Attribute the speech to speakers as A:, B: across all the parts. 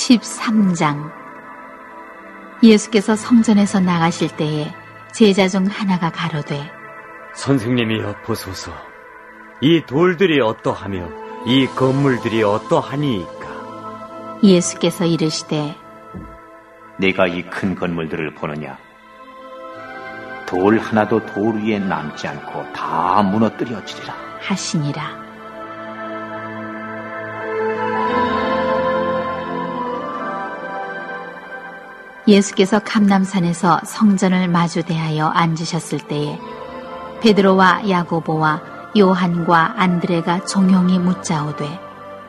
A: 13장. 예수께서 성전에서 나가실 때에 제자 중 하나가 가로되,
B: 선생님이여 보소서, 이 돌들이 어떠하며 이 건물들이 어떠하니이까?
A: 예수께서 이르시되,
C: 네가 이 큰 건물들을 보느냐? 돌 하나도 돌 위에 남지 않고 다 무너뜨려지리라
A: 하시니라. 예수께서 감람산에서 성전을 마주대하여 앉으셨을 때에 베드로와 야고보와 요한과 안드레가 종용이 묻자오되,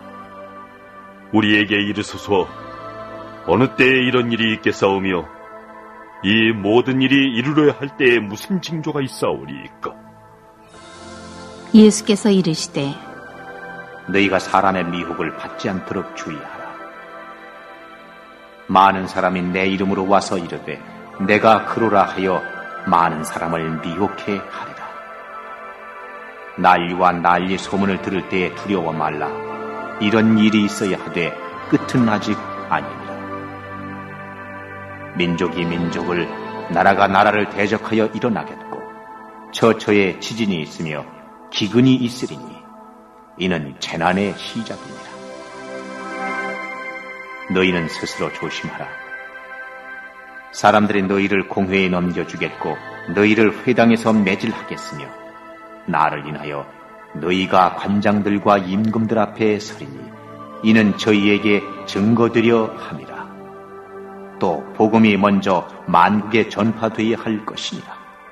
D: 우리에게 이르소서, 어느 때에 이런 일이 있겠사오며 이 모든 일이 이루려야 할 때에 무슨 징조가 있사오리이까?
A: 예수께서 이르시되,
C: 너희가 사람의 미혹을 받지 않도록 주의하라. 많은 사람이 내 이름으로 와서 이르되 내가 그로라 하여 많은 사람을 미혹해 하리라. 난리와 난리 소문을 들을 때에 두려워 말라. 이런 일이 있어야 하되 끝은 아직 아니니라. 민족이 민족을, 나라가 나라를 대적하여 일어나겠고 처처에 지진이 있으며 기근이 있으리니 이는 재난의 시작이니라. 너희는 스스로 조심하라. 사람들이 너희를 공회에 넘겨주겠고 너희를 회당에서 매질하겠으며 나를 인하여 너희가 관장들과 임금들 앞에 서리니 이는 저희에게 증거되려 함이라. 또 복음이 먼저 만국에 전파되어야 할 것이니라.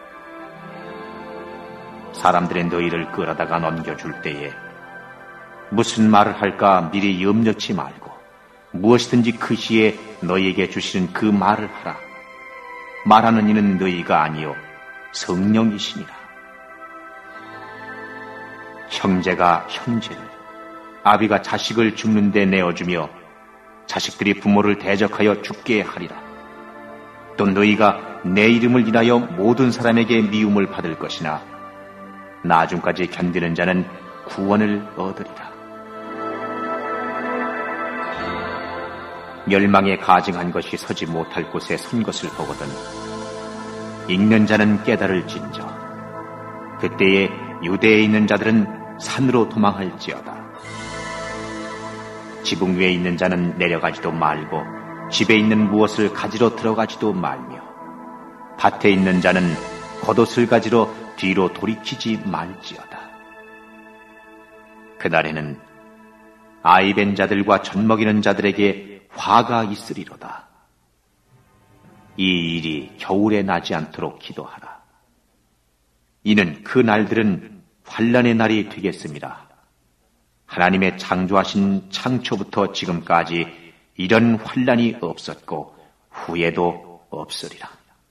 C: 사람들이 너희를 끌어다가 넘겨줄 때에 무슨 말을 할까 미리 염려치 말고 무엇이든지 그 시에 너희에게 주시는 그 말을 하라. 말하는 이는 너희가 아니요 성령이시니라. 형제가 형제를, 아비가 자식을 죽는 데 내어주며 자식들이 부모를 대적하여 죽게 하리라. 또 너희가 내 이름을 인하여 모든 사람에게 미움을 받을 것이나 나중까지 견디는 자는 구원을 얻으리라. 멸망에 가증한 것이 서지 못할 곳에 선 것을 보거든 읽는 자는 깨달을진저. 그때에 유대에 있는 자들은 산으로 도망할지어다. 지붕 위에 있는 자는 내려가지도 말고 집에 있는 무엇을 가지러 들어가지도 말며 밭에 있는 자는 겉옷을 가지러 뒤로 돌이키지 말지어다. 그날에는 아이 벤 자들과 젖먹이는 자들에게 화가 있으리로다. 이 일이 겨울에 나지 않도록 기도하라. 이는 그 날들은 환난의 날이 되겠습니다. 하나님의 창조하신 창초부터 지금까지 이런 환난이 없었고 후에도 없으리라.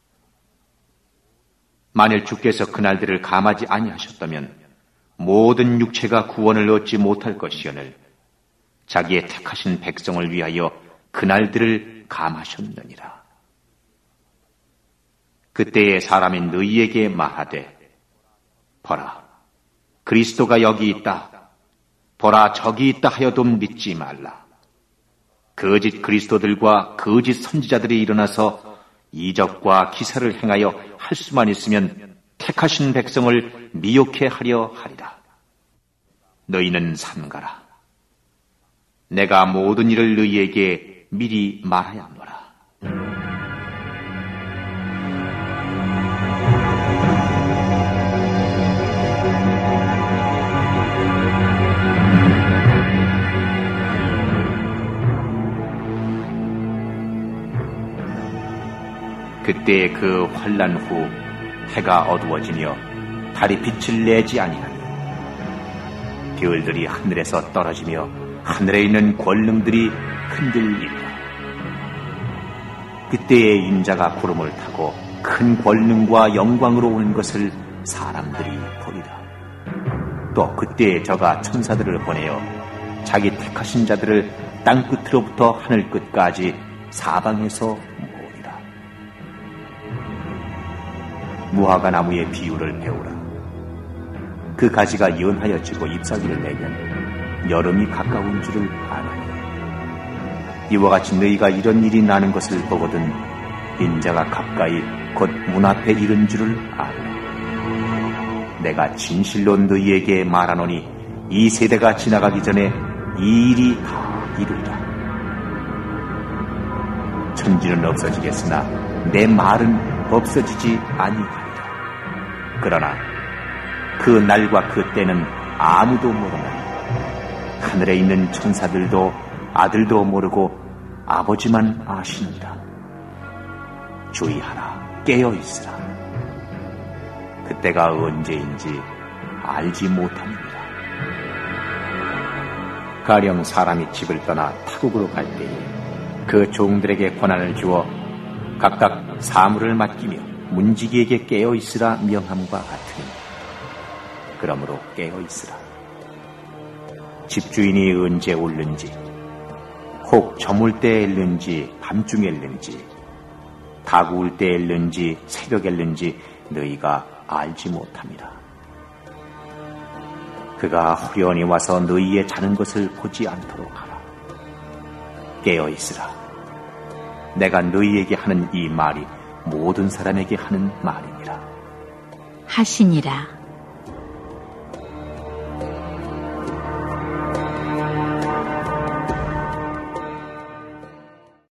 C: 만일 주께서 그 날들을 감하지 아니하셨다면 모든 육체가 구원을 얻지 못할 것이오늘 자기의 택하신 백성을 위하여 그날들을 감하셨느니라. 그때에 사람이 너희에게 말하되, 보라, 그리스도가 여기 있다. 보라, 저기 있다 하여도 믿지 말라. 거짓 그리스도들과 거짓 선지자들이 일어나서 이적과 기사를 행하여 할 수만 있으면 택하신 백성을 미혹해 하려 하리라. 너희는 삼가라. 내가 모든 일을 너희에게 미리 말하였노라. 그때 그 환난 후 해가 어두워지며 달이 빛을 내지 아니하니 별들이 하늘에서 떨어지며 하늘에 있는 권능들이 흔들리리라. 그때에 인자가 구름을 타고 큰 권능과 영광으로 오는 것을 사람들이 보리라. 또 그때에 저가 천사들을 보내어 자기 택하신 자들을 땅 끝으로부터 하늘 끝까지 사방에서 모으리라. 무화과 나무의 비유를 배우라. 그 가지가 연하여 지고 잎사귀를 내면 여름이 가까운 줄을 아나니 이와 같이 너희가 이런 일이 나는 것을 보거든 인자가 가까이 곧 문 앞에 이른 줄을 아노라. 내가 진실로 너희에게 말하노니 이 세대가 지나가기 전에 이 일이 다 이루리라. 천지는 없어지겠으나 내 말은 없어지지 아니하리라. 그러나 그 날과 그 때는 아무도 모르나니 하늘에 있는 천사들도 아들도 모르고 아버지만 아시느니라. 주의하라, 깨어있으라. 그때가 언제인지 알지 못함이니라. 가령 사람이 집을 떠나 타국으로 갈 때에 그 종들에게 권한을 주어 각각 사물을 맡기며 문지기에게 깨어있으라 명함과 같으니 그러므로 깨어있으라. 집주인이 언제 올는지 혹 저물 때 엘는지 밤중에 엘는지 다구울 때 엘는지 새벽에 엘는지 너희가 알지 못함이라. 그가 후련히 와서 너희의 자는 것을 보지 않도록 하라. 깨어있으라. 내가 너희에게 하는 이 말이 모든 사람에게 하는 말이니라.
A: 하시니라.